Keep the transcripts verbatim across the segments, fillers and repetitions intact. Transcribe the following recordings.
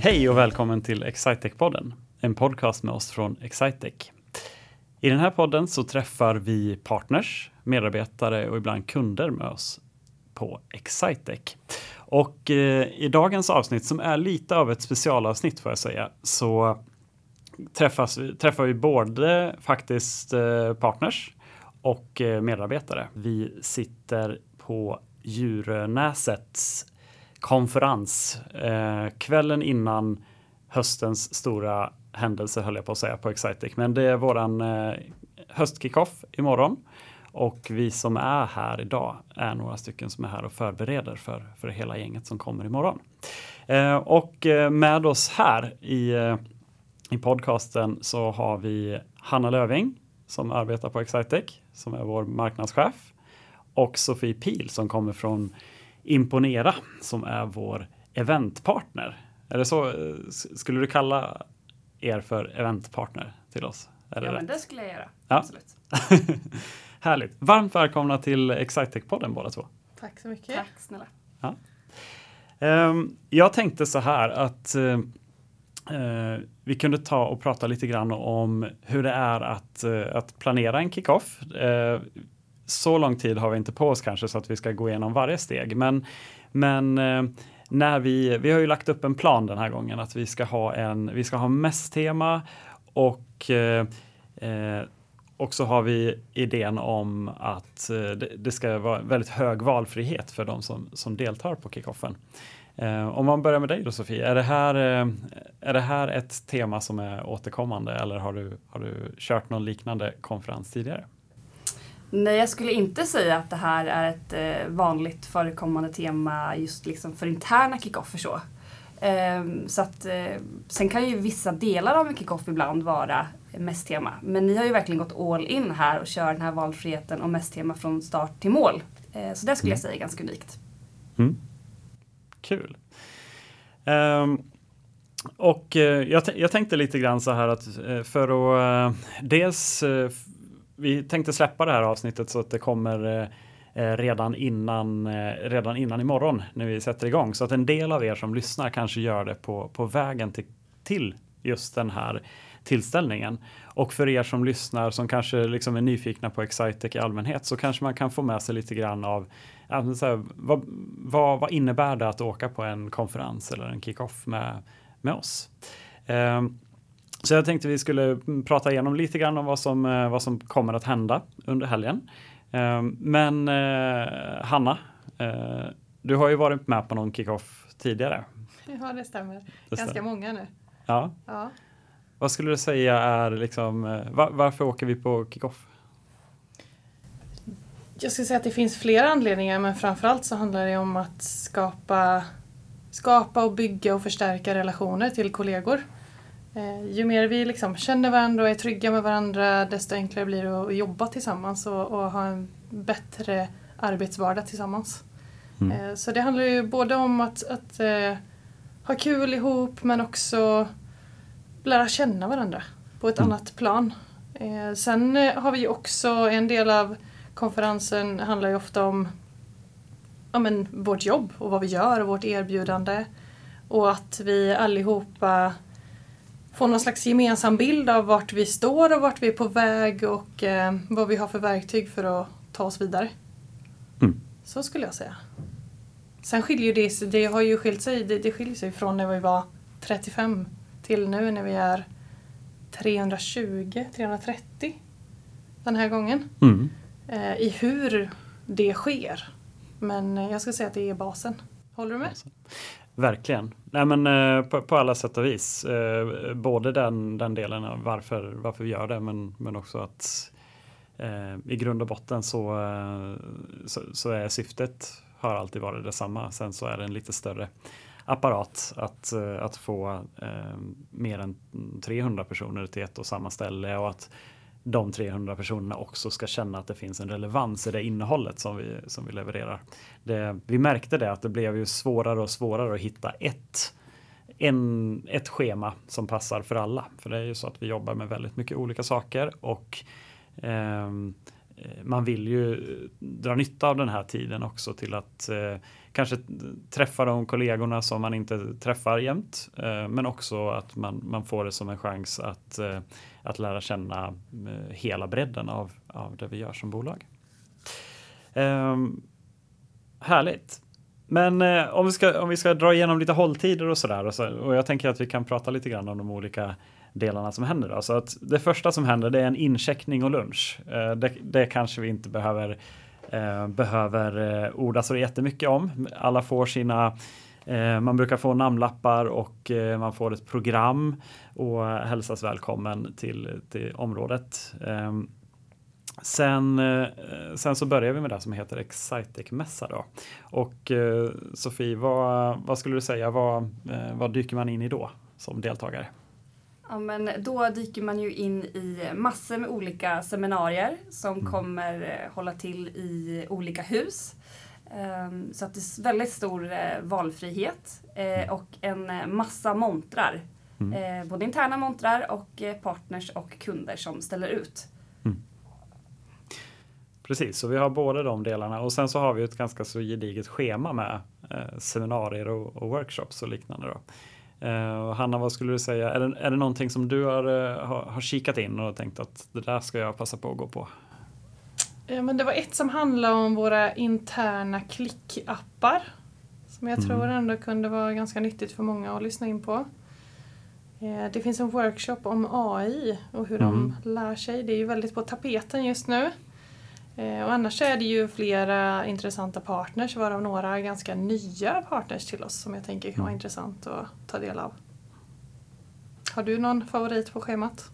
Hej och välkommen till Excitec-podden, en podcast med oss från Excitec. I den här podden så träffar vi partners, medarbetare och ibland kunder med oss på Excitec. Och eh, i dagens avsnitt, som är lite av ett specialavsnitt får jag säga, så träffas, träffar vi både faktiskt eh, partners och eh, medarbetare. Vi sitter på Djurnäsets konferens eh, kvällen innan höstens stora händelse, höll jag på att säga, på Excitec. Men det är våran eh, höstkickoff imorgon. Och vi som är här idag är några stycken som är här och förbereder för, för hela gänget som kommer imorgon. Eh, och eh, med oss här i, eh, i podcasten så har vi Hanna Löving som arbetar på Excitec, som är vår marknadschef. Och Sofie Pil som kommer från Imponera, som är vår eventpartner. Är det så? Skulle du kalla er för eventpartner till oss? Är det ja, rätt? Men det skulle jag göra. Ja. Absolut. Härligt. Varmt välkomna till Excitec-podden båda två. Tack så mycket. Tack snälla. Ja. Um, jag tänkte så här att uh, vi kunde ta och prata lite grann om hur det är att, uh, att planera en kickoff. Uh, så lång tid har vi inte på oss kanske så att vi ska gå igenom varje steg. Men, men uh, när vi, vi har ju lagt upp en plan den här gången att vi ska ha en, vi ska ha mässtema och uh, uh, och så har vi idén om att uh, det, det ska vara väldigt hög valfrihet för de som, som deltar på kickoffen. Uh, om man börjar med dig då, Sofie, är det, här, uh, är det här ett tema som är återkommande eller har du, har du kört någon liknande konferens tidigare? Nej, jag skulle inte säga att det här är ett eh, vanligt förekommande tema just liksom för interna kickoffer så. Eh, så att, eh, sen kan ju vissa delar av en kickoff ibland vara mässtema. Men ni har ju verkligen gått all in här och kör den här valfriheten och mässtema från start till mål. Eh, så det skulle jag säga är ganska unikt. Mm. Kul. Um, och uh, jag, t- jag tänkte lite grann så här att uh, för att uh, dels uh, vi tänkte släppa det här avsnittet så att det kommer uh, redan innan uh, redan innan imorgon när vi sätter igång, så att en del av er som lyssnar kanske gör det på, på vägen till, till just den här tillställningen. Och för er som lyssnar som kanske liksom är nyfikna på Excitec i allmänhet så kanske man kan få med sig lite grann av ja, så här, vad, vad, vad innebär det att åka på en konferens eller en kickoff med, med oss. Um, så jag tänkte vi skulle prata igenom lite grann om vad som, vad som kommer att hända under helgen. Um, men uh, Hanna, uh, du har ju varit med på någon kickoff tidigare. Ja, det stämmer. Det Ganska stämmer. många nu. Ja. Ja. Vad skulle du säga är liksom, var, varför åker vi på kickoff? Jag skulle säga att det finns flera anledningar, men framförallt så handlar det om att skapa, skapa och bygga och förstärka relationer till kollegor. Eh, ju mer vi liksom känner varandra och är trygga med varandra, desto enklare blir det att jobba tillsammans och, och ha en bättre arbetsvardag tillsammans. Mm. Eh, så det handlar ju både om att, att eh, ha kul ihop, men också lära känna varandra på ett mm. annat plan. Eh, sen eh, har vi också en del av konferensen handlar ju ofta om ja, men, vårt jobb och vad vi gör och vårt erbjudande. Och att vi allihopa får någon slags gemensam bild av vart vi står och vart vi är på väg och eh, vad vi har för verktyg för att ta oss vidare. Mm. Så skulle jag säga. Sen skiljer det, det har ju skilt sig, det, det skiljer sig från när vi var trettiofem till nu när vi är trehundratjugo till trehundratrettio den här gången. Mm. Eh, I hur det sker. Men jag ska säga att det är basen. Håller du med? Verkligen. Nej, men eh, på, på alla sätt och vis. Eh, både den, den delen av varför, varför vi gör det, men, men också att eh, i grund och botten så, eh, så, så är syftet har alltid varit detsamma. Sen så är det en lite större apparat att, att få eh, mer än trehundra personer till ett och samma ställe och att de trehundra personerna också ska känna att det finns en relevans i det innehållet som vi, som vi levererar. Det, vi märkte det att det blev ju svårare och svårare att hitta ett, en, ett schema som passar för alla. För det är ju så att vi jobbar med väldigt mycket olika saker och eh, man vill ju dra nytta av den här tiden också till att eh, kanske träffa de kollegorna som man inte träffar jämt. Eh, men också att man, man får det som en chans att, eh, att lära känna eh, hela bredden av, av det vi gör som bolag. Eh, härligt. Men eh, om, vi ska, om vi ska dra igenom lite hålltider och sådär. Och, så, och jag tänker att vi kan prata lite grann om de olika delarna som händer. Då. Så att det första som händer det är en incheckning och lunch. Eh, det, det kanske vi inte behöver, eh, behöver eh, orda så jättemycket om. Alla får sina, eh, man brukar få namnlappar och eh, man får ett program och hälsas välkommen till, till området. Eh, Sen, eh, sen så börjar vi med det som heter Excitec-mässa då. Och eh, Sofie, vad, vad skulle du säga, vad, eh, vad dyker man in i då som deltagare? Ja, men då dyker man ju in i massor med olika seminarier som mm. kommer eh, hålla till i olika hus. Um, så att det är väldigt stor eh, valfrihet eh, och en massa montrar. Mm. Eh, både interna montrar och eh, partners och kunder som ställer ut. Mm. Precis, så vi har båda de delarna och sen så har vi ett ganska så gediget schema med eh, seminarier och, och workshops och liknande då. Eh, Hanna, vad skulle du säga? Är det, är det någonting som du har, har, har kikat in och tänkt att det där ska jag passa på att gå på? Ja, men det var ett som handlade om våra interna klickappar som jag mm. tror ändå kunde vara ganska nyttigt för många att lyssna in på. Eh, det finns en workshop om A I och hur mm. de lär sig. Det är ju väldigt på tapeten just nu. Och annars är det ju flera intressanta partners, varav några ganska nya partners till oss som jag tänker kan vara mm. intressant att ta del av. Har du någon favorit på schemat?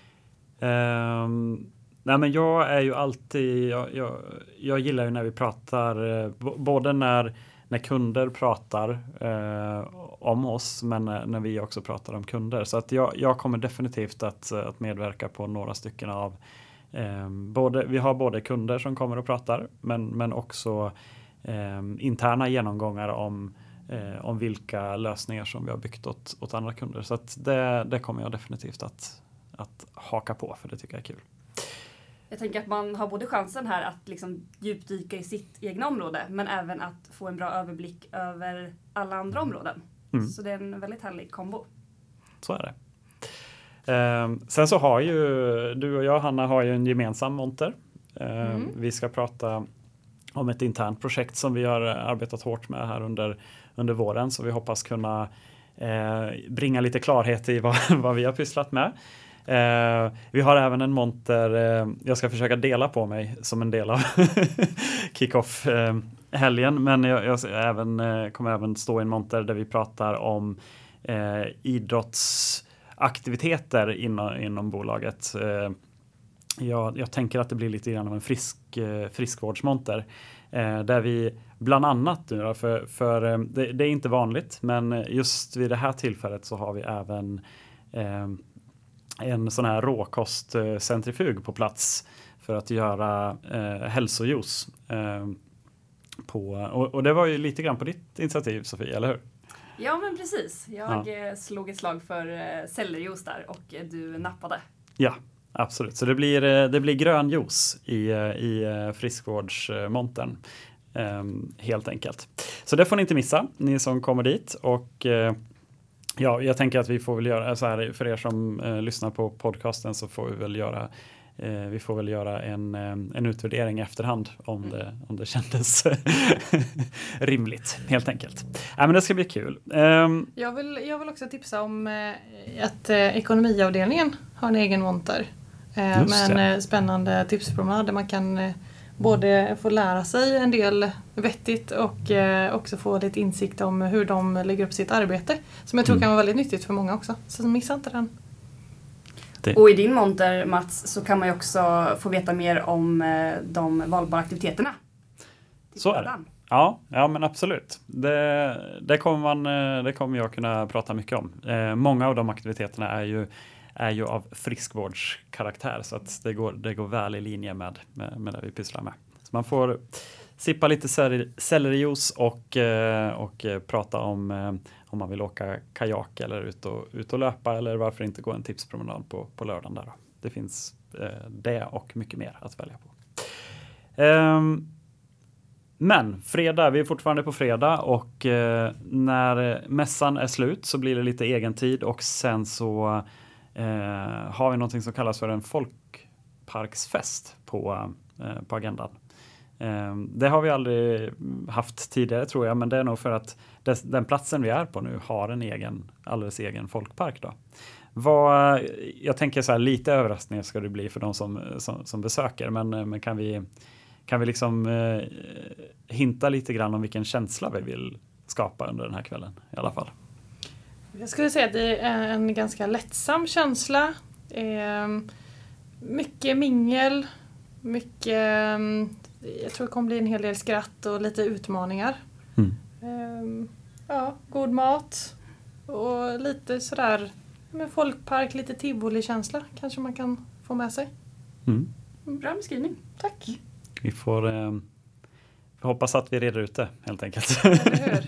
Um, nej men jag är ju alltid, jag, jag, jag gillar ju när vi pratar, både när, när kunder pratar eh, om oss men när vi också pratar om kunder. Så att jag, jag kommer definitivt att, att medverka på några stycken av Eh, både, vi har både kunder som kommer och pratar men, men också eh, interna genomgångar om, eh, om vilka lösningar som vi har byggt åt, åt andra kunder. Så att det, det kommer jag definitivt att, att haka på för det tycker jag är kul. Jag tänker att man har både chansen här att liksom djupdyka i sitt egna område men även att få en bra överblick över alla andra områden. Mm. Så det är en väldigt härlig kombo. Så är det. Eh, sen så har ju du och jag, Hanna, har ju en gemensam monter. Eh, mm. Vi ska prata om ett internt projekt som vi har arbetat hårt med här under, under våren. Så vi hoppas kunna eh, bringa lite klarhet i vad, vad vi har pysslat med. Eh, vi har även en monter, eh, jag ska försöka dela på mig som en del av kick-off eh, helgen. Men jag, jag även, eh, kommer även stå i en monter där vi pratar om eh, idrotts aktiviteter inom, inom bolaget. Eh, jag, jag tänker att det blir lite grann av en frisk, eh, friskvårdsmonter. Eh, där vi bland annat, nu då, för, för eh, det, det är inte vanligt, men just vid det här tillfället så har vi även eh, en sån här råkostcentrifug på plats för att göra eh, hälsojuice. Eh, på, och, och det var ju lite grann på ditt initiativ, Sofie, eller hur? Ja, men precis. Jag ja. slog ett slag för sellerjuice där och du nappade. Ja, absolut. Så det blir, det blir grön juice i, i friskvårdsmontern. Um, helt enkelt. Så det får ni inte missa, ni som kommer dit. Och uh, ja, jag tänker att vi får väl göra så här, för er som uh, lyssnar på podcasten så får vi väl göra Eh, vi får väl göra en, en utvärdering i efterhand om, mm. det, om det kändes rimligt, helt enkelt. Äh, men det ska bli kul. Um, jag, vill, jag vill också tipsa om eh, att eh, ekonomiavdelningen har en egen monter. Eh, med en eh, spännande tipspromenad där man kan eh, både få lära sig en del vettigt och eh, också få lite insikt om hur de lägger upp sitt arbete. Som jag tror mm. kan vara väldigt nyttigt för många också. Så missa inte den. Och i din monter, Mats, så kan man ju också få veta mer om de valbara aktiviteterna. Så är det. Ja, ja, men absolut. Det, det, kommer man, det kommer jag kunna prata mycket om. Eh, många av de aktiviteterna är ju, är ju av friskvårdskaraktär så att det går, det går väl i linje med, med, med det vi pysslar med. Så man får sippa lite sellerijuice och, och prata om om man vill åka kajak eller ut och, ut och löpa eller varför inte gå en tipspromenad på, på lördagen där då. Det finns eh, det och mycket mer att välja på. Um, Men fredag, vi är fortfarande på fredag och eh, när mässan är slut så blir det lite egen tid och sen så eh, har vi någonting som kallas för en folkparksfest på, eh, på agendan. Eh, det har vi aldrig haft tidigare tror jag, men det är nog för att des, den platsen vi är på nu har en egen, alldeles egen folkpark då. Vad, jag tänker så här, lite överraskningar ska det bli för de som, som, som besöker, men, men kan vi Kan vi liksom eh, hinta lite grann om vilken känsla vi vill skapa under den här kvällen i alla fall? Jag skulle säga att det är en ganska lättsam känsla. Eh, mycket mingel, mycket, jag tror det kommer bli en hel del skratt och lite utmaningar. Mm. Eh, ja, god mat och lite sådär med folkpark, lite tivoli-känsla kanske man kan få med sig. Mm. Bra beskrivning. Tack. Vi får eh, hoppas att vi reder ut det helt enkelt. Eller hur?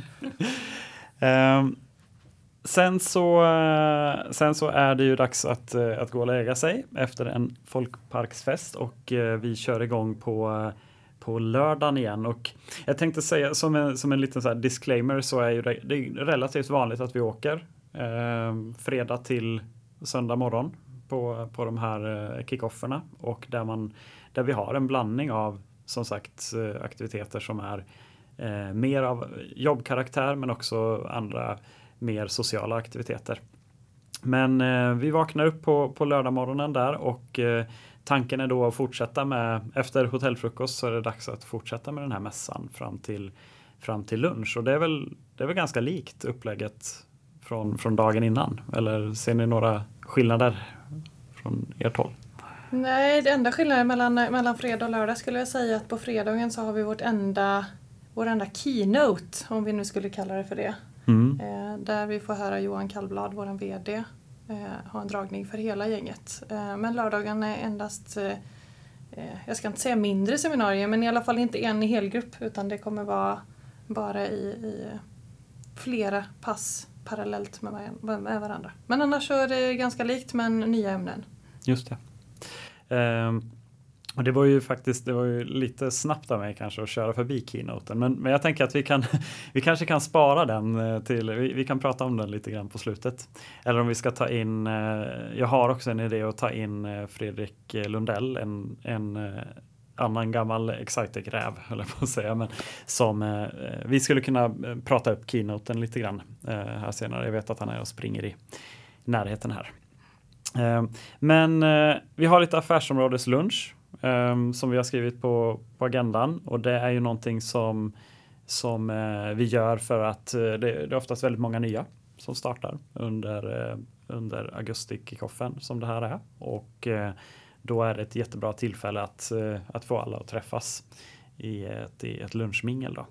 eh, sen, så, eh, sen så är det ju dags att, eh, att gå och lägga sig efter en folkparksfest och eh, vi kör igång på, eh, på lördagen igen. Och jag tänkte säga som en, som en liten så här disclaimer så är ju det, det är relativt vanligt att vi åker eh, fredag till söndag morgon på, på de här eh, kickofferna och där man där vi har en blandning av som sagt aktiviteter som är eh, mer av jobbkaraktär men också andra mer sociala aktiviteter. Men eh, vi vaknar upp på, på lördagmorgonen där och eh, tanken är då att fortsätta med, efter hotellfrukost så är det dags att fortsätta med den här mässan fram till, fram till lunch. Och det är väl, det är väl ganska likt upplägget från, från dagen innan. Eller ser ni några skillnader från ert håll? Nej, det enda skillnaden mellan, mellan fredag och lördag skulle jag säga att på fredagen så har vi vårt enda, vår enda keynote, om vi nu skulle kalla det för det. Mm. Eh, där vi får höra Johan Kallblad, vår vd, eh, ha en dragning för hela gänget. Eh, men lördagen är endast, eh, jag ska inte säga mindre seminarier, men i alla fall inte en i helgrupp, utan det kommer vara bara i, i flera pass parallellt med, med varandra. Men annars så är det ganska likt, men nya ämnen. Just det. Um, och det var ju faktiskt det var ju lite snabbt av mig kanske att köra förbi keynoten, men, men jag tänker att vi kan vi kanske kan spara den till vi, vi kan prata om den lite grann på slutet, eller om vi ska ta in uh, jag har också en idé att ta in uh, Fredrik Lundell, en, en uh, annan gammal Excitec-räv höll jag på att säga, men som uh, vi skulle kunna prata upp keynoten lite grann uh, här senare. Jag vet att han är och springer i närheten här. Men vi har lite affärsområdeslunch som vi har skrivit på, på agendan och det är ju någonting som, som vi gör för att det, det är oftast väldigt många nya som startar under, under augusti-kickoffen som det här är och då är det ett jättebra tillfälle att, att få alla att träffas i ett, i ett lunchmingel då.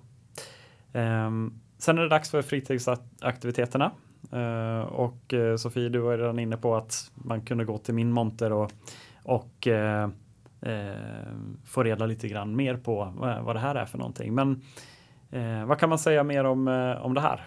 Sen är det dags för fritidsaktiviteterna. Uh, och uh, Sofie, du var redan inne på att man kunde gå till min monter och, och uh, uh, få reda lite grann mer på uh, vad det här är för någonting. Men uh, vad kan man säga mer om, uh, om det här?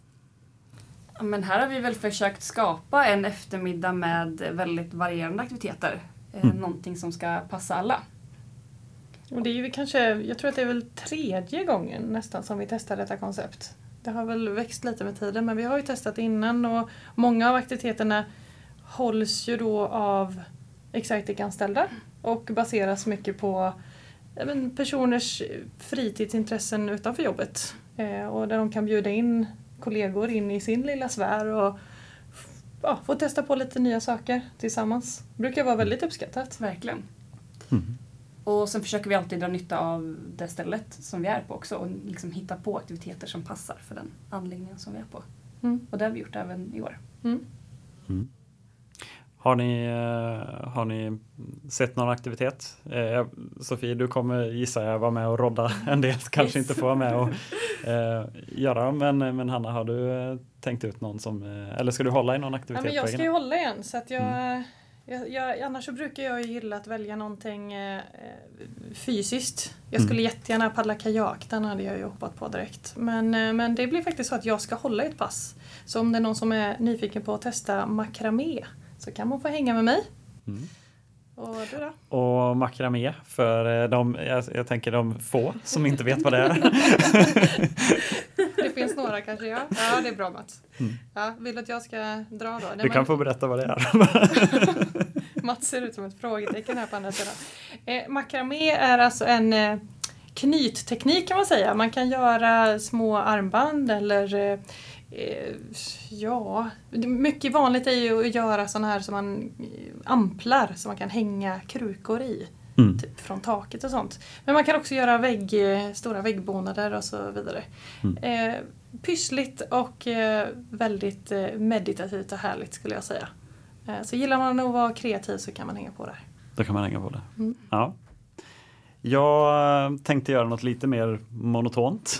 Ja, men här har vi väl försökt skapa en eftermiddag med väldigt varierande aktiviteter. Mm. Uh, någonting som ska passa alla. Och det är ju kanske, jag tror att det är väl tredje gången nästan som vi testar detta koncept. Det har väl växt lite med tiden, men vi har ju testat innan och många av aktiviteterna hålls ju då av Excitec-anställda och baseras mycket på men, personers fritidsintressen utanför jobbet. Eh, och där de kan bjuda in kollegor in i sin lilla sfär och ja, få testa på lite nya saker tillsammans. Det brukar vara väldigt uppskattat. Verkligen. Mm. Och sen försöker vi alltid dra nytta av det stället som vi är på också och liksom hitta på aktiviteter som passar för den anläggningen som vi är på. Mm. Och det har vi gjort även i år. Mm. Mm. Har ni, har ni sett någon aktivitet? Eh, Sofie, du kommer gissa jag vara med och rodda en del, kanske Yes. inte få vara med och eh, göra, men, men Hanna, har du eh, tänkt ut någon som, eh, eller ska du hålla i någon aktivitet? Ja, men jag på ska egen? ju hålla igen, så att jag, Mm. jag, jag, annars så brukar jag ju gilla att välja någonting eh, fysiskt. Jag skulle Mm. jättegärna paddla kajak, den hade jag ju hoppat på direkt. Men, eh, men det blir faktiskt så att jag ska hålla ett pass. Så om det är någon som är nyfiken på att testa makramé så kan man få hänga med mig. Mm. Och du då? Och makramé för de, jag, jag tänker de få som inte vet vad det är. Det finns några kanske, ja. Ja, det är bra Mats. Mm. Ja, vill du att jag ska dra då? Du kan få berätta vad det är. Mats ser ut som ett frågetecken här på andra sidan. Eh, makramé är alltså en eh, knytteknik kan man säga. Man kan göra små armband eller eh, eh, ja, mycket vanligt är ju att göra sådana här som man amplar som man kan hänga krukor i. Mm. Typ från taket och sånt. Men man kan också göra vägg, stora väggbonader och så vidare. Mm. Eh, pyssligt och eh, väldigt eh, meditativt och härligt skulle jag säga. Eh, så gillar man att vara kreativ så kan man hänga på det. Då kan man hänga på det. Mm. Ja. Jag tänkte göra något lite mer monotont.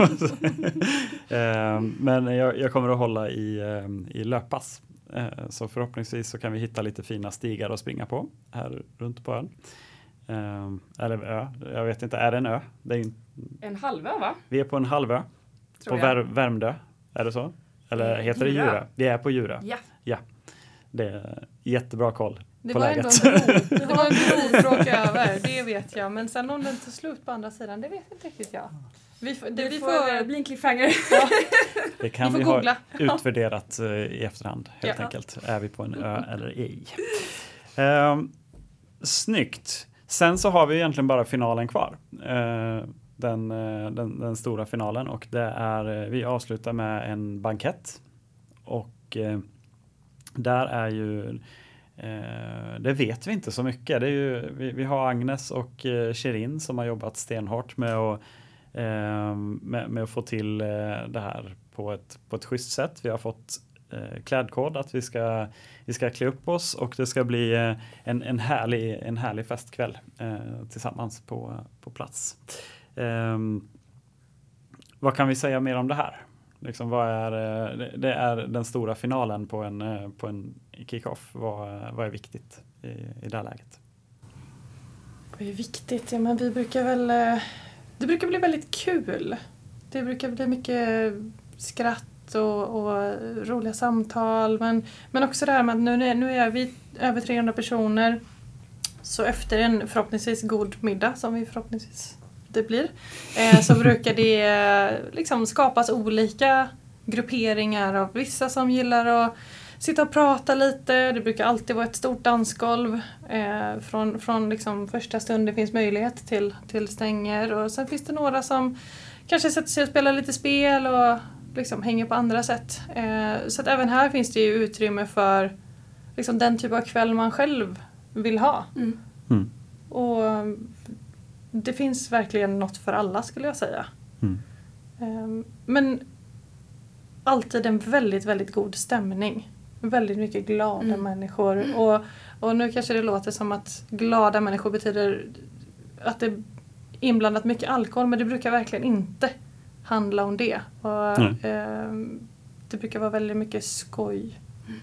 eh, men jag, jag kommer att hålla i, eh, i löppass. Eh, så förhoppningsvis så kan vi hitta lite fina stigar att springa på här runt på ön. Uh, eller ö, jag vet inte, är det en ö? Det är in... En halvö va? Vi är på en halvö. Tror på Vär- Värmdö, är det så? Eller eh, heter Djurö. det Djurö? Vi är på Djurö. Ja. Ja. Det är jättebra koll det på var läget. Ändå en bro. Det var en bro för att åka över, det vet jag. Men sen om den tar slut på andra sidan, det vet inte riktigt jag. Vi får, det, det vi får, får bli en cliffhanger. Ja. Det kan vi, vi får ha utvärderat uh, i efterhand helt ja. enkelt. Är vi på en ö eller ej? Uh, snyggt. Sen så har vi egentligen bara finalen kvar. Uh, den, uh, den, den stora finalen. Och det är, uh, vi avslutar med en bankett. Och uh, där är ju, uh, det vet vi inte så mycket. Det är ju, vi, vi har Agnes och uh, Shirin som har jobbat stenhårt med att, uh, med, med att få till uh, det här på ett, på ett schysst sätt. Vi har fått klädkod att vi ska, vi ska klä upp oss och det ska bli en, en, härlig, en härlig festkväll eh, tillsammans på, på plats. Eh, vad kan vi säga mer om det här? Liksom, vad är, det, det är den stora finalen på en, på en kick-off. Vad, vad är viktigt i, i det här läget? Vad är viktigt? Ja, men vi brukar väl, det brukar bli väldigt kul. Det brukar bli mycket skratt Och, och roliga samtal men, men också det här med att nu, nu är vi över trehundra personer så efter en förhoppningsvis god middag som vi förhoppningsvis det blir eh, så brukar det eh, liksom skapas olika grupperingar av vissa som gillar att sitta och prata lite. Det brukar alltid vara ett stort dansgolv eh, från, från liksom första stund det finns möjlighet till, till stänger och sen finns det några som kanske sätter sig och spelar lite spel och liksom hänger på andra sätt. Eh, så att även här finns det ju utrymme för liksom den typ av kväll man själv vill ha. Mm. Mm. Och det finns verkligen något för alla skulle jag säga. Mm. Eh, men alltid en väldigt, väldigt god stämning. Väldigt mycket glada Mm. människor. Och, och nu kanske det låter som att glada människor betyder att det är inblandat mycket alkohol. Men det brukar verkligen inte handla om det. Och, mm. eh, det brukar vara väldigt mycket skoj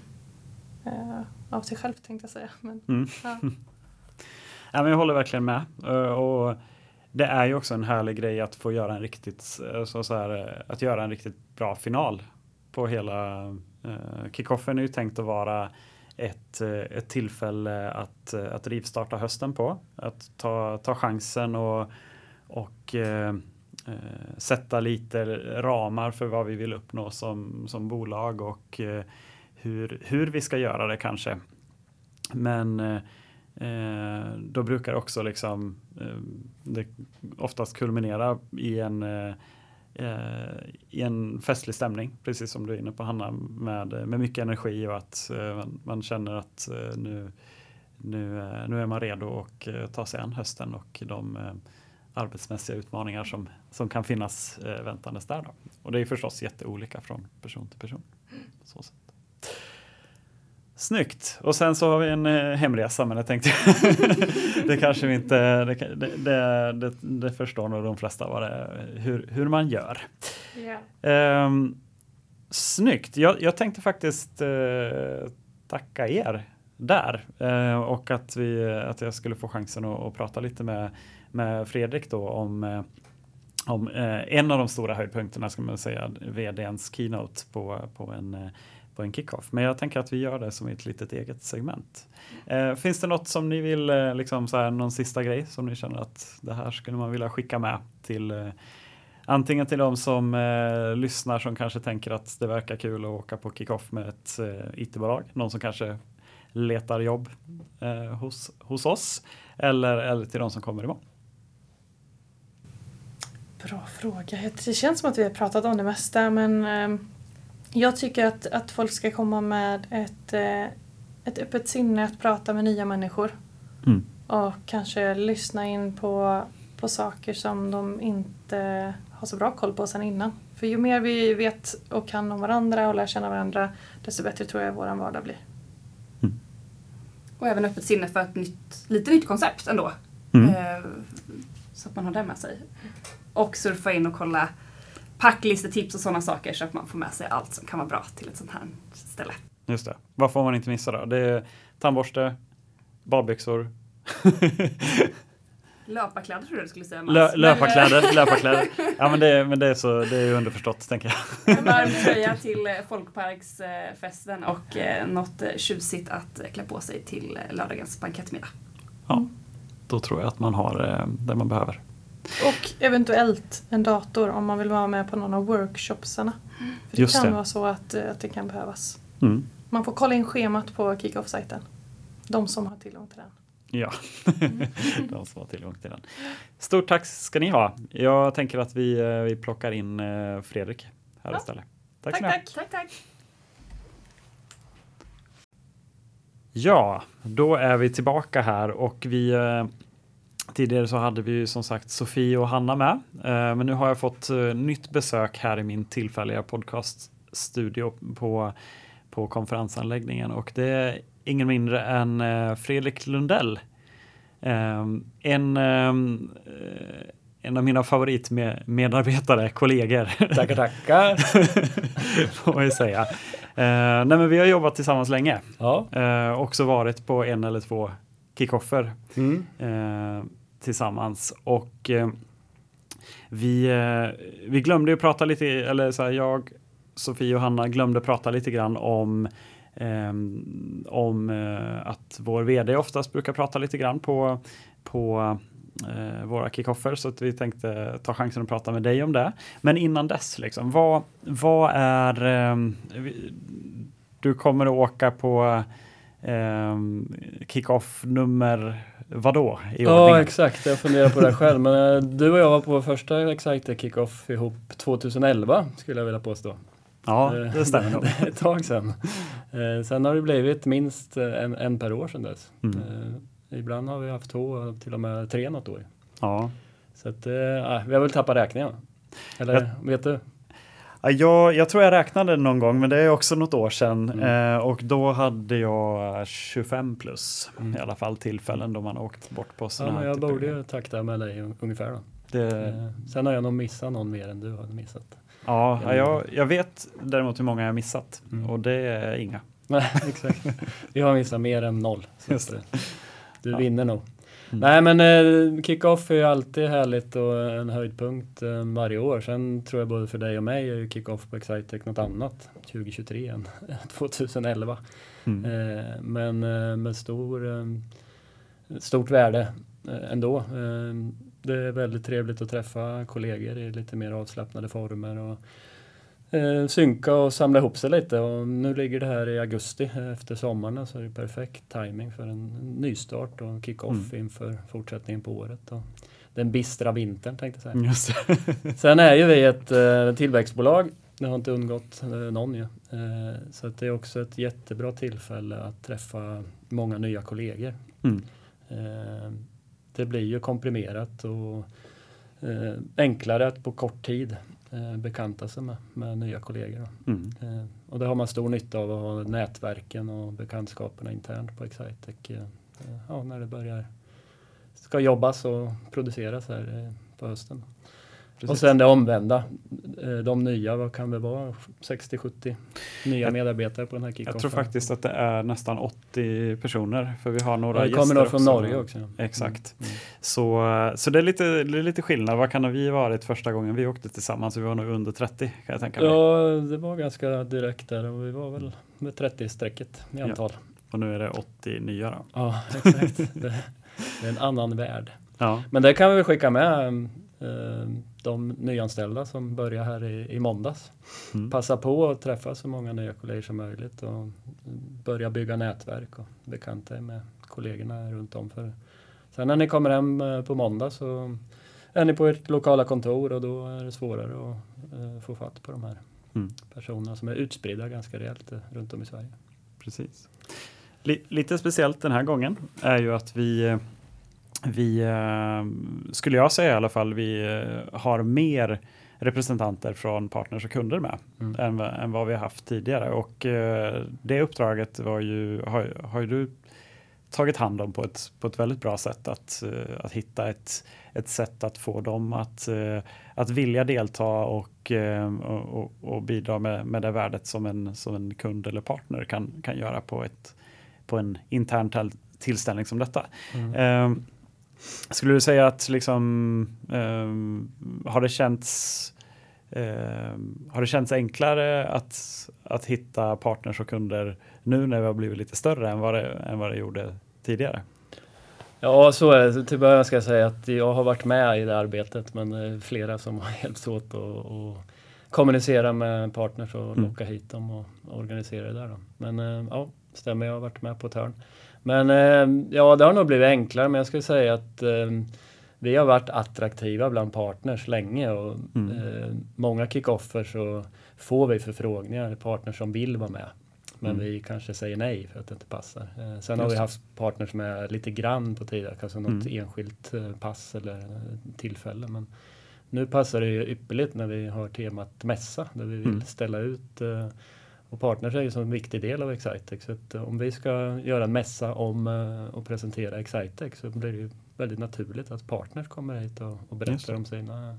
eh, av sig själv tänkte jag säga. Men, Mm. ja. Ja, men jag håller verkligen med. Uh, och det är ju också en härlig grej att få göra en riktigt så, så här, att göra en riktigt bra final på hela uh, kickoffen är ju tänkt att vara ett, ett tillfälle att, att rivstarta hösten på. Att ta, ta chansen och, och uh, Uh, sätta lite ramar för vad vi vill uppnå som, som bolag och uh, hur, hur vi ska göra det kanske. Men uh, uh, då brukar också liksom, uh, det oftast kulminera i en, uh, uh, i en festlig stämning, precis som du är inne på Hanna, med, med mycket energi och att uh, man, man känner att uh, nu, nu, uh, nu är man redo att uh, ta sig an hösten och de uh, arbetsmässiga utmaningar som, som kan finnas eh, väntandes där då. Och det är förstås jätteolika från person till person. Så sätt. Snyggt. Och sen så har vi en eh, hemresa, men jag tänkte det kanske vi inte, det, det, det, det förstår nog de flesta vad det, hur, hur man gör. Yeah. Um, snyggt. Jag, jag tänkte faktiskt uh, tacka er där uh, och att, vi, att jag skulle få chansen att, att prata lite med med Fredrik då om, eh, om eh, en av de stora höjdpunkterna ska man säga, vdns keynote på, på, en, eh, på på en kickoff. Men jag tänker att vi gör det som ett litet eget segment. Eh, finns det något som ni vill, eh, liksom så här, någon sista grej som ni känner att det här skulle man vilja skicka med till eh, antingen till de som eh, lyssnar som kanske tänker att det verkar kul att åka på kickoff med ett eh, I T-bolag. Någon som kanske letar jobb eh, hos, hos oss. Eller, eller till de som kommer imorgon. Bra fråga. Det känns som att vi har pratat om det mesta, men eh, jag tycker att, att folk ska komma med ett, eh, ett öppet sinne att prata med nya människor. Mm. Och kanske lyssna in på, på saker som de inte har så bra koll på sedan innan. För ju mer vi vet och kan om varandra och lär känna varandra, desto bättre tror jag vår vardag blir. Mm. Och även öppet sinne för ett nytt, lite nytt koncept ändå. Mm. Eh, så att man har det med sig. Och surfa in och kolla packlistetips och sådana saker så att man får med sig allt som kan vara bra till ett sånt här ställe. Just det. Vad får man inte missa då? Det är tandborste, badbyxor. Löparkläder tror jag du skulle säga. Lö, löparkläder, löparkläder. Ja, men det, men det är så det är ju underförstått, tänker jag. En varm tröja till folkparksfesten och något tjusigt att klä på sig till lördagens bankettmiddag. Ja, då tror jag att man har det man behöver. Och eventuellt en dator om man vill vara med på någon av workshopsarna. För det Just kan det. vara så att, att det kan behövas. Mm. Man får kolla in schemat på Kickoff-sajten. De som har tillgång till den. Ja, de som har tillgång till den. Stort tack ska ni ha. Jag tänker att vi, vi plockar in Fredrik här Ja. istället. Tack, Tack, så mycket. tack. Tack, tack. Ja, då är vi tillbaka här och vi eh, tidigare så hade vi ju som sagt Sofie och Hanna med. Eh, men nu har jag fått eh, nytt besök här i min tillfälliga podcaststudio på, på konferensanläggningen och det är ingen mindre än eh, Fredrik Lundell. Eh, en, eh, en av mina favoritmedarbetare, kollegor. Tackar, tackar. Får man ju säga. Eh, nej men vi har jobbat tillsammans länge. Ja. Eh, också varit på en eller två kickoffer Mm. eh, tillsammans. Och eh, vi, eh, vi glömde ju prata lite, eller så här, jag, Sofie och Hanna glömde prata lite grann om eh, om eh, att vår vd oftast brukar prata lite grann på, på eh, våra kickoffer, så att vi tänkte ta chansen att prata med dig om det. Men innan dess, liksom, vad, vad är eh, vi, du kommer att åka på eh, kickoff nummer vadå i Ja, ordningen? exakt. Jag funderar på det själv. Men eh, du och jag var på första Excitec kickoff ihop tjugoelva, skulle jag vilja påstå. Ja, Eh, det stämmer nog. Det är ett tag sedan. Eh, sen har det blivit minst en, en per år sedan dess. Mm. Eh, ibland har vi haft två, till och med tre något år. Ja. Så att, eh, vi har väl tappat räkningen. Eller Jag- vet du? Ja, Jag, jag tror jag räknade någon gång, men det är också något år sedan. Mm. Eh, och då hade jag tjugofem plus Mm. i alla fall tillfällen då man har åkt bort på Ja, sådana men här jag typer av borde grejer. ju takta med dig un- ungefär då. Det, Eh, sen har jag nog missat någon mer än du har missat. ja, ja, jag, jag vet däremot hur många jag har missat. Mm. Och det är inga. Nej, exakt. Vi har missat mer än noll. Så Just att, eh, du Ja. vinner nog. Mm. Nej, men eh, kick-off är ju alltid härligt och en höjdpunkt eh, varje år. Sen tror jag både för dig och mig är ju kick-off på Excitec något annat tjugohundratjugotre än tjugoelva. Mm. Eh, men eh, med stor, eh, stort värde eh, ändå. Eh, det är väldigt trevligt att träffa kollegor i lite mer avslappnade former och eh, synka och samla ihop sig lite. Och nu ligger det här i augusti eh, efter sommaren, så är det perfekt timing för en nystart och kick-off Mm. inför fortsättningen på året. Och den bistra vintern, tänkte jag säga. Just det. Sen är ju vi ett eh, tillväxtbolag. Det har inte undgått eh, någon ju. Eh, så att det är också ett jättebra tillfälle att träffa många nya kollegor. Mm. Eh, det blir ju komprimerat och eh, enklare att på kort tid eh, bekanta sig med, med nya kollegor. Mm. Eh, och det har man stor nytta av att ha nätverken och bekantskaperna internt på Excitec. Eh, ja, när det börjar ska jobbas och produceras här eh, på hösten. precis. Och sen det omvända. De nya, vad kan det vara? sextio sjuttio nya jag, medarbetare på den här kickoffen. Jag tror faktiskt att det är nästan åttio personer. För vi har några ja, det gäster kommer några från också. Norge också. Exakt. Mm. Mm. Så, så det, är lite, det är lite skillnad. Vad kan vi varit första gången vi åkte tillsammans? Vi var nog under trettio kan jag tänka mig. Ja, det var ganska direkt där. Och vi var väl med trettio-strecket i antal. Ja. Och nu är det åttio nya då. Ja, exakt. det, det är en annan värld. Ja. Men det kan vi skicka med eh, de nyanställda som börjar här i, i måndags. Mm. Passa på att träffa så många nya kollegor som möjligt och börja bygga nätverk och bekanta med kollegorna runt om. För sen när ni kommer hem på måndag så är ni på ert lokala kontor och då är det svårare att eh, få fatt på de här mm. personerna som är utspridda ganska rejält runt om i Sverige. Precis. L- lite speciellt den här gången är ju att vi Vi, skulle jag säga i alla fall, vi har mer representanter från partners och kunder med mm. än, än vad vi har haft tidigare. Och det uppdraget var ju, har, har ju du tagit hand om på ett, på ett väldigt bra sätt. Att, att hitta ett, ett sätt att få dem att, att vilja delta och, och, och bidra med, med det värdet som en, som en kund eller partner kan, kan göra på, ett, på en intern tillställning som detta. Mm. Um, Skulle du säga att liksom, um, har det känts um, har det känts enklare att, att hitta partners och kunder nu när vi har blivit lite större än vad det, än vad det gjorde tidigare? Ja, så är det. Till början ska jag säga att jag har varit med i det arbetet, men det är flera som har hjälpts åt att kommunicera med partners och mm. locka hit dem och organisera det där. Då. Men ja, stämmer, jag har varit med på ett hörn. Men eh, ja, det har nog blivit enklare, men jag skulle säga att eh, vi har varit attraktiva bland partners länge och mm. eh, många kickoffer så får vi förfrågningar, partners som vill vara med. Men mm. vi kanske säger nej för att det inte passar. Eh, sen Just. har vi haft partners med lite grann på tidigare, kanske något mm. enskilt eh, pass eller eh, tillfälle. Men nu passar det ju ypperligt när vi har temat mässa, där vi vill mm. ställa ut eh, och partners är ju en viktig del av Excitec. Så att om vi ska göra en mässa om och presentera Excitec så blir det ju väldigt naturligt att partners kommer hit och, och berättar om sina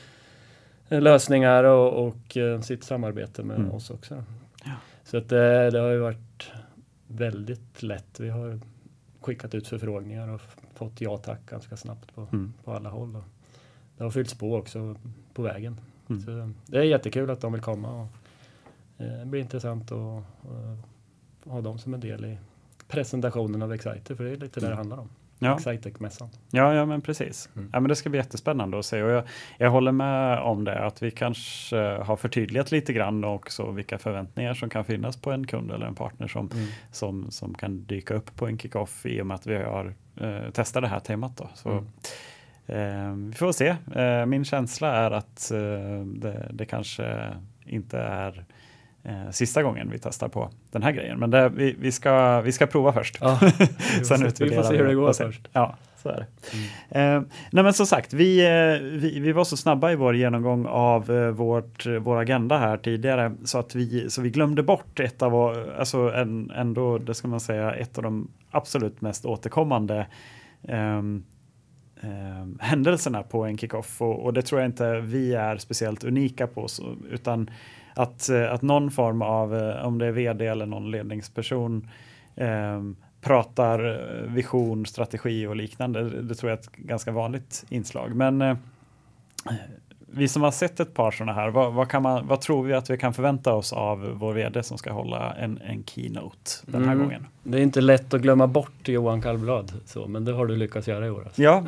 lösningar och, och sitt samarbete med mm. oss också. Ja. Så att det, det har ju varit väldigt lätt. Vi har skickat ut förfrågningar och fått ja tack ganska snabbt på, mm. på alla håll. Och det har fyllts på också på vägen. Mm. Så det är jättekul att de vill komma och det blir intressant att, att ha dem som en del i presentationen av Excitec, för det är lite mm. det det handlar om. Ja. Excitec-mässan. Ja, ja, men precis. Mm. Ja, men det ska bli jättespännande att se. Och jag, jag håller med om det, att vi kanske har förtydligat lite grann också vilka förväntningar som kan finnas på en kund eller en partner som, mm. som, som kan dyka upp på en kick-off i och med att vi har eh, testat det här temat. Då. Så, mm. eh, vi får se. Eh, min känsla är att eh, det, det kanske inte är Eh, sista gången vi testar på den här grejen. Men det, vi, vi, ska, vi ska prova först. Ja, Sen vi får se hur det går först. Ja, så är det. Mm. Eh, nej men som sagt, vi, vi, vi var så snabba i vår genomgång av eh, vårt, vår agenda här tidigare så att vi, så vi glömde bort ett av, alltså en, ändå, det ska man säga, ett av de absolut mest återkommande eh, eh, händelserna på en kickoff. Och, och det tror jag inte vi är speciellt unika på, så, utan Att, att någon form av, om det är vd eller någon ledningsperson eh, pratar vision, strategi och liknande. Det, det tror jag är ett ganska vanligt inslag. Men eh, vi som har sett ett par sådana här, vad, vad, kan man, vad tror vi att vi kan förvänta oss av vår vd som ska hålla en, en keynote den här mm. gången? Det är inte lätt att glömma bort Johan Kallblad, så, men det har du lyckats göra i år. Alltså. Ja.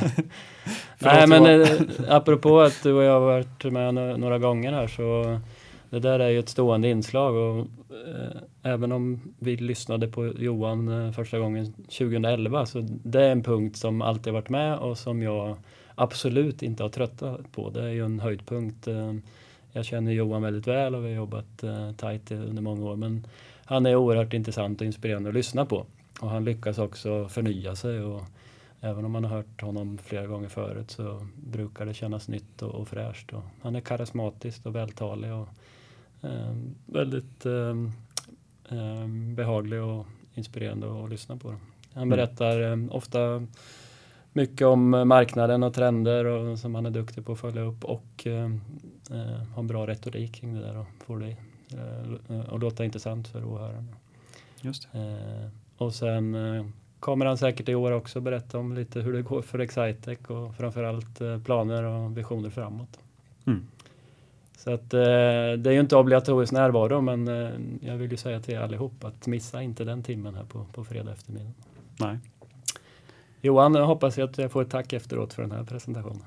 Nej, men eh, apropå att du och jag har varit med några gånger här, så det där är ju ett stående inslag och eh, även om vi lyssnade på Johan eh, första gången tjugoelva, så det är en punkt som alltid varit med och som jag absolut inte har tröttat på. Det är ju en höjdpunkt. Eh, jag känner Johan väldigt väl och vi har jobbat eh, tajt under många år, men han är oerhört intressant och inspirerande att lyssna på. Och han lyckas också förnya sig, och även om man har hört honom flera gånger förut så brukar det kännas nytt och, och fräscht. Och han är karismatisk och vältalig och eh, väldigt eh, eh, behaglig och inspirerande att lyssna på. Han berättar eh, ofta mycket om marknaden och trender och, som han är duktig på att följa upp och eh, har en bra retorik kring det där och får det eh, och låta intressant för åhörarna. Just det. Eh, och sen eh, kommer han säkert i år också berätta om lite hur det går för Excitec och framförallt eh, planer och visioner framåt. Mm. Så att eh, det är ju inte obligatorisk närvaro, men eh, jag vill ju säga till er allihop att missa inte den timmen här på, på fredag eftermiddag. Nej. Johan, jag hoppas att jag får ett tack efteråt för den här presentationen.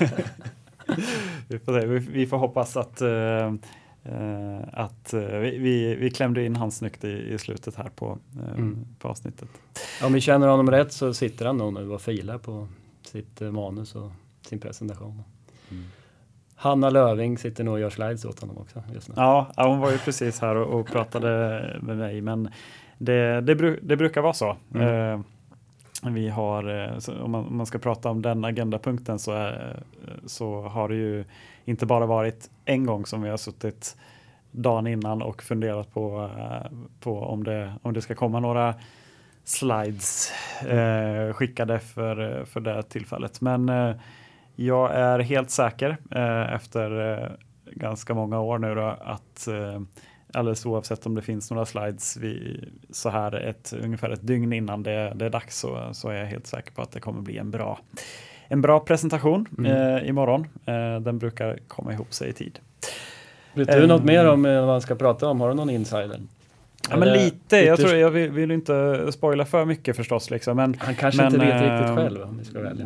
vi, får se. Vi, vi får hoppas att, uh, uh, att uh, vi, vi, vi klämde in hans snyggt i, i slutet här på, uh, Mm. på avsnittet. Om vi känner honom rätt så sitter han nog nu och filar på sitt uh, manus och sin presentation. Mm. Hanna Löving sitter nog och gör slides åt honom också just nu. Ja, ja, hon var ju precis här och, och pratade med mig, men det, det, bru, det brukar vara så. Mm. Uh, vi har, så om, man, om man ska prata om den agendapunkten så, är, så har det ju inte bara varit en gång som vi har suttit dagen innan och funderat på, på om, det, om det ska komma några slides eh, skickade för, för det tillfället. Men eh, jag är helt säker eh, efter eh, ganska många år nu då, att eh, alldeles oavsett om det finns några slides vi, så här ett, ungefär ett dygn innan det, det är dags så, så är jag helt säker på att det kommer bli en bra, en bra presentation mm. eh, imorgon. Eh, den brukar komma ihop sig i tid. Vet du um, något mer om vad man ska prata om? Har du någon insider? Ja, men lite. Jag tror jag vill, vill inte spoila för mycket förstås. Liksom. Men, Han kanske men, inte vet äh, riktigt själv om vi ska välja.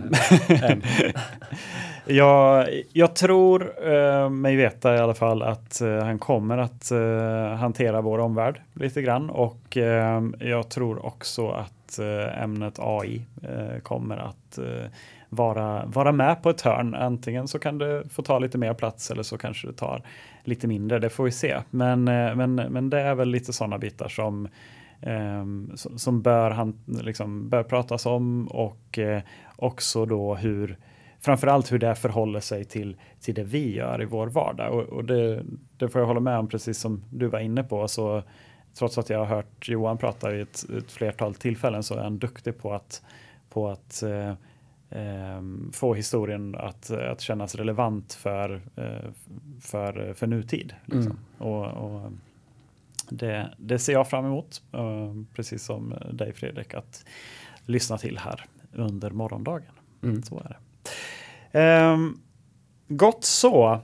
jag, jag tror äh, mig veta i alla fall att äh, han kommer att äh, hantera vår omvärld lite grann. Och äh, jag tror också att äh, ämnet A I äh, kommer att äh, vara, vara med på ett hörn. Antingen så kan det få ta lite mer plats eller så kanske det tar lite mindre, det får vi se. Men, men, men det är väl lite sådana bitar som, eh, som bör, han, liksom, bör pratas om och eh, också då hur, framförallt hur det förhåller sig till, till det vi gör i vår vardag. Och, och det, det får jag hålla med om, precis som du var inne på. Så, trots att jag har hört Johan prata i ett, ett flertal tillfällen så är han duktig på att, på att eh, få historien att, att kännas relevant för, för, för nutid. Liksom. Mm. Och, och det, det ser jag fram emot, precis som dig Fredrik, att lyssna till här under morgondagen. Mm. Så är det. Ehm, gott så.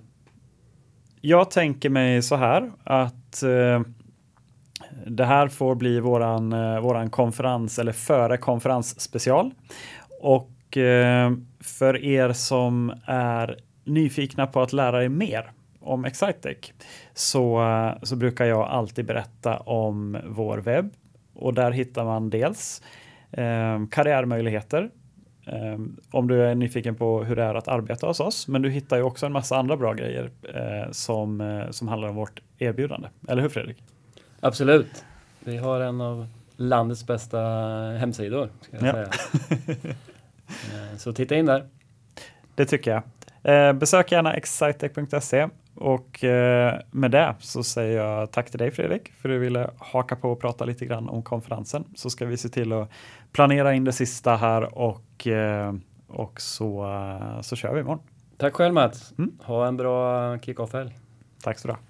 Jag tänker mig så här att eh, det här får bli våran, våran konferens eller före konferens special. Och för er som är nyfikna på att lära er mer om Excitec så, så brukar jag alltid berätta om vår webb. Och där hittar man dels eh, karriärmöjligheter. Eh, om du är nyfiken på hur det är att arbeta hos oss. Men du hittar ju också en massa andra bra grejer eh, som, eh, som handlar om vårt erbjudande. Eller hur Fredrik? Absolut. Vi har en av landets bästa hemsidor, ska jag ja. säga. Så titta in där. Det tycker jag. Eh, besök gärna excitec punkt se och eh, med det så säger jag tack till dig Fredrik för att du ville haka på och prata lite grann om konferensen. Så ska vi se till att planera in det sista här och, eh, och så, så kör vi imorgon. Tack själv Mats. Mm. Ha en bra kick-off-helg. Tack så du ha.